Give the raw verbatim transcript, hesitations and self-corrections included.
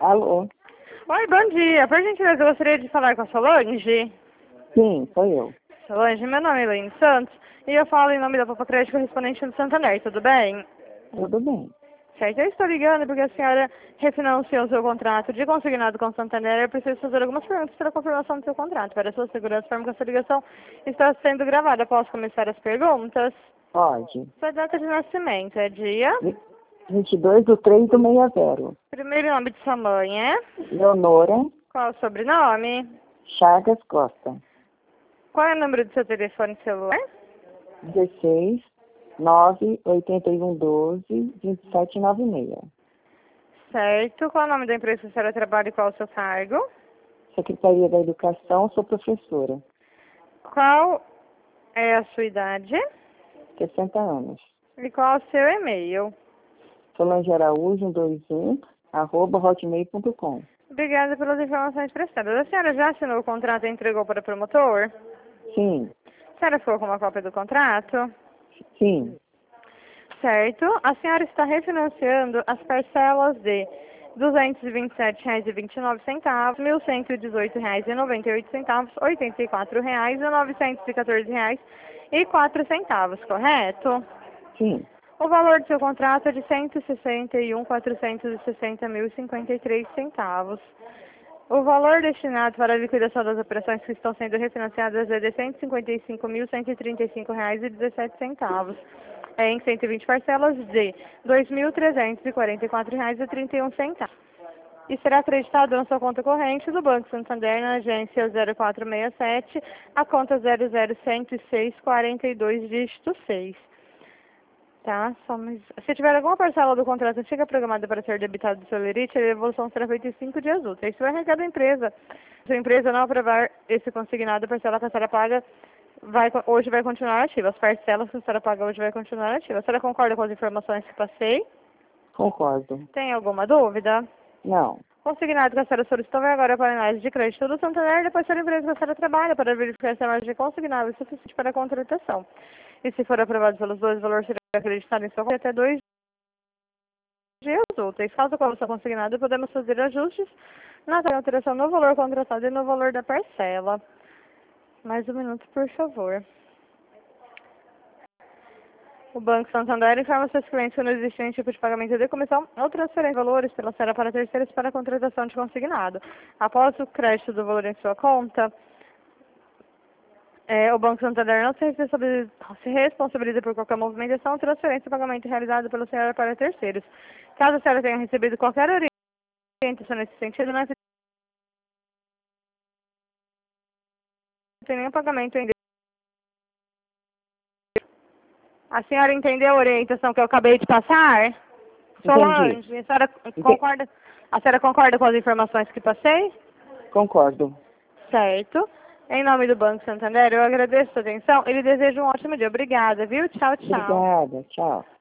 Alô? Oi, bom dia. Por gentileza, eu gostaria de falar com a Solange. Sim, sou eu. Solange, meu nome é Elaine Santos e eu falo em nome da Papa Crédito correspondente do Santander, tudo bem? Tudo bem. Certo, eu estou ligando porque a senhora refinanciou o seu contrato de consignado com o Santander. Eu preciso fazer algumas perguntas para a confirmação do seu contrato. Para a sua segurança, forma que essa ligação está sendo gravada. Posso começar as perguntas? Pode. Sua data de nascimento é dia? vinte e dois de três de sessenta. Primeiro nome de sua mãe é? Leonora Qual o sobrenome? Chagas Costa. Qual é o número do seu telefone celular? dezesseis, nove, oitenta e um, doze, vinte e sete, noventa e seis. Certo. Qual é o nome da empresa que a senhora trabalha e qual é o seu cargo? Secretaria da Educação, sou professora. Qual é a sua idade? sessenta anos. E qual é o seu e-mail? Solange Araújo, cento e vinte e um, arroba hotmail ponto com. Obrigada pelas informações prestadas. A senhora já assinou o contrato e entregou para o promotor? Sim, A senhora ficou com uma cópia do contrato? sim, Certo. A senhora está refinanciando as parcelas de duzentos e vinte e sete reais e vinte e nove centavos, mil cento e dezoito reais e noventa e oito centavos, oitenta e quatro reais e novecentos e quatorze reais e quatro centavos, correto? sim. O valor do seu contrato é de cento e sessenta e um mil quatrocentos e sessenta reais e cinquenta e três centavos. O valor destinado para a liquidação das operações que estão sendo refinanciadas é de cento e cinquenta e cinco mil cento e trinta e cinco reais e dezessete centavos. É em cento e vinte parcelas de dois mil trezentos e quarenta e quatro reais e trinta e um centavos. E será acreditado na sua conta corrente do Banco Santander na agência zero quatro seis sete, a conta zero zero um zero seis quarenta e dois, dígito seis. Tá, só mais... Se tiver alguma parcela do contrato antiga programada para ser debitada do seu lerite, a devolução será feita em cinco dias úteis. Se o R H da empresa, se a empresa não aprovar esse consignado, a parcela que a senhora paga vai, hoje vai continuar ativa. As parcelas que a senhora paga hoje vai continuar ativa. A senhora concorda com as informações que passei? Concordo. Tem alguma dúvida? Não. Consignado que a senhora solicitou vai agora para a análise de crédito do Santander, depois para a empresa que a senhora trabalha para verificar se a margem consignada é suficiente para a contratação. E se for aprovado pelos dois, o valor será acreditado em sua conta até dois dias úteis. Caso qual seja consignado, podemos fazer ajustes na alteração no valor contratado e no valor da parcela. Mais um minuto, por favor. O Banco Santander informa seus clientes que não existe nenhum tipo de pagamento de comissão ou transferência de valores pela senhora para terceiros para a contratação de consignado. Após o crédito do valor em sua conta, É, o Banco Santander não se responsabiliza, se responsabiliza por qualquer movimentação, transferência ou pagamento realizado pela senhora para terceiros. Caso a senhora tenha recebido qualquer orientação nesse sentido, não tem nenhum pagamento ainda. A senhora entendeu a orientação que eu acabei de passar? Solange, a senhora concorda, a senhora concorda com as informações que passei? Concordo. Certo. Em nome do Banco Santander, eu agradeço a sua atenção e lhe desejo um ótimo dia. Obrigada, viu? Tchau, tchau. Obrigada. Tchau.